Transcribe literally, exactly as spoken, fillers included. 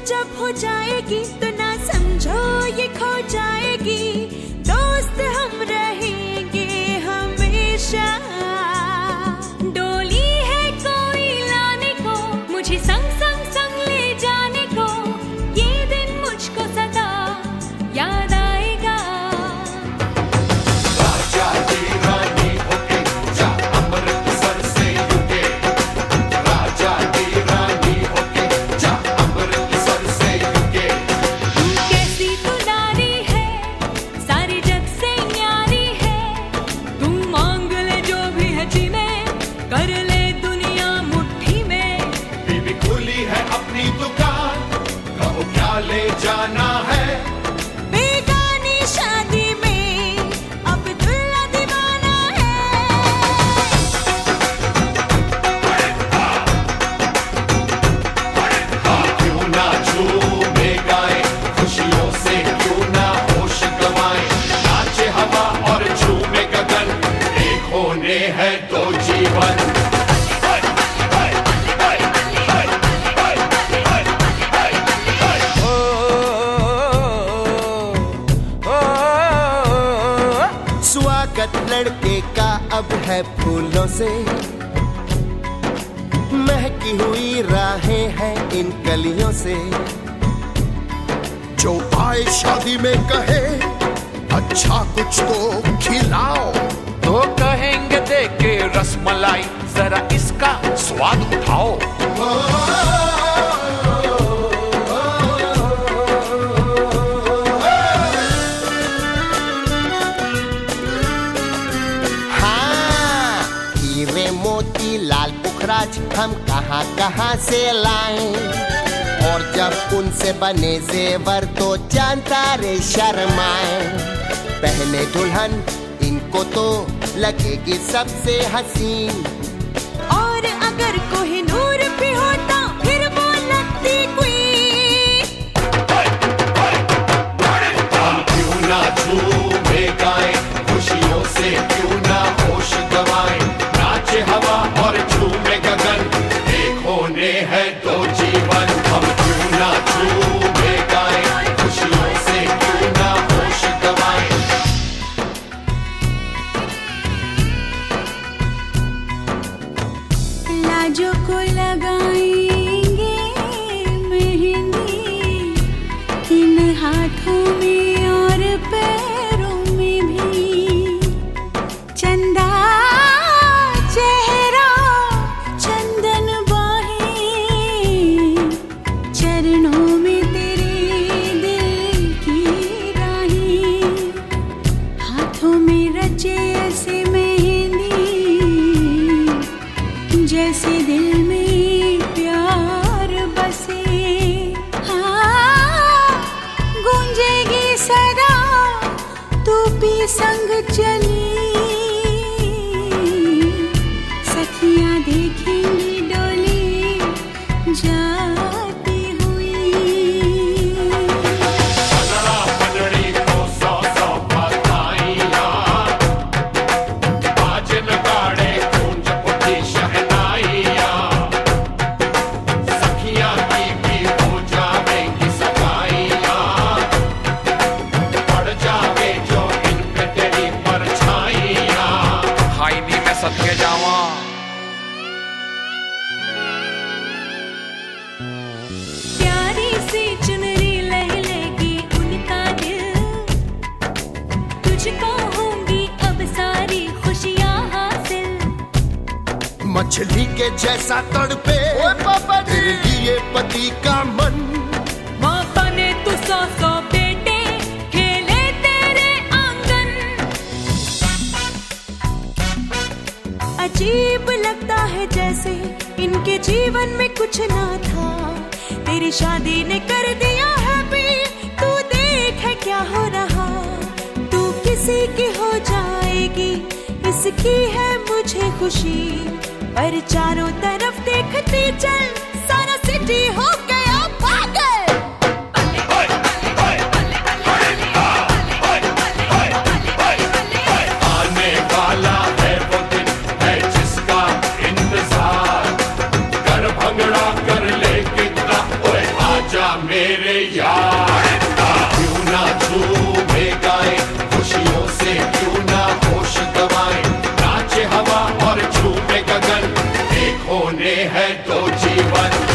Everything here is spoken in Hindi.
जब हो जाएगी तो ना समझो ये खो जाएगी, दोस्त हम रहेंगे हमेशा। डोली है कोई लाने को, मुझे संग संग संग ले जाने को, ये दिन मुझको सदा याद आएगा। राजा की रानी होके जा अमृतसर से यूके, राजा की रानी होके जा अमृतसर से यूके। कैसी तू नारी है, सारे जग से न्यारी है, तुम मांग ले जो भी है जीने, कर ले दुनिया मुट्ठी में। बीबी खुली है अपनी दुकान, कहो क्या ले जाना है। बेगानी शादी में अब्दुल्ला दीवाना है। क्यों ना झूमे गाए, खुशियों से क्यों ना होश गवाए, नाचे हवा और झूमे गगन, एक होने हैं दो जीवन। स्वागत लड़के का अब है फूलों से, महकी हुई राहें हैं इन कलियों से। जो आए शादी में कहे अच्छा कुछ तो खिलाओ, तो कहेंगे देके रसमलाई, जरा इसका स्वाद उठाओ। हाँ, हीरे मोती लाल पुखराज हम कहाँ कहाँ से लाएं, और जब उनसे बने जेवर तो चांद तारे शर्माएं। पहने दुल्हन इनको तो लगेगी सबसे हसीन, और अगर कोहिनूर भी होता फिर वो लगती क्वीन। हम क्यों ना झूमे गाए, खुशियों से क्यों ना होश गवाए, नाचे हवा और झूमे गगन, एक होने हैं दो जीवन। हम क्यों ना झूमे गाए, खुशियों से क्यों ना होश गवाए। लाजों को लगाएंगे मेहंदी, इन हाथों में और पैरों में भी। चंदा चेहरा चंदन बाहें, चरणों में तेरे दिल की राहें, हाथों में रचे ऐसे मेहंदी, जैसे दिल में प्यार बसे। हाँ, गूंजेगी सदा तू भी संग चली, सखियां देखेंगी डोली जाती हुई। पलड़ा पलड़ी को सौ सौ बधाइयाँ, बाज नगाड़े गूंज उठी शहनाइयाँ, सखियाँ की भी हो जावेंगी सगाइयाँ, पड़ जावे जो इन पे तेरी परछाइयाँ। हाई नी मैं सदके जावा, प्यारी सी चुनरी लहलेगी उनका दिल, तुझको होंगी अब सारी खुशियाँ हासिल। मछली के जैसा तड़पे तेरे लिए पति का मन। माँ बने तू सौ सौ बेटे खेले तेरे आंगन। अजीब लगता है जैसे इनके जीवन में कुछ ना था, तेरी शादी ने कर दिया हैप्पी। तू देख है क्या हो रहा, तू किसी की हो जाएगी, इसकी है मुझे खुशी। पर चारों तरफ देखती चल, सारा सिटी हो गया पागल। आने वाला है वो दिन है जिसका इंतजार, कर भंगड़ा कर ले कितना, ओए आजा मेरे आइंदा। क्यों ना झूमे गाए, खुशियों से क्यों ना होश गवाए, नाचे हवा और झूमे गगन, एक होने हैं दो जीवन।